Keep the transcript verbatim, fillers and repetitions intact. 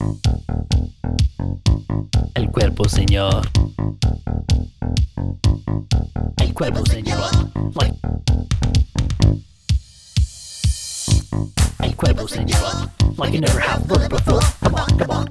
El cuerpo, señor. El cuerpo, señor. Like. El cuerpo, señor. Like you never have heard before. Come on, come on.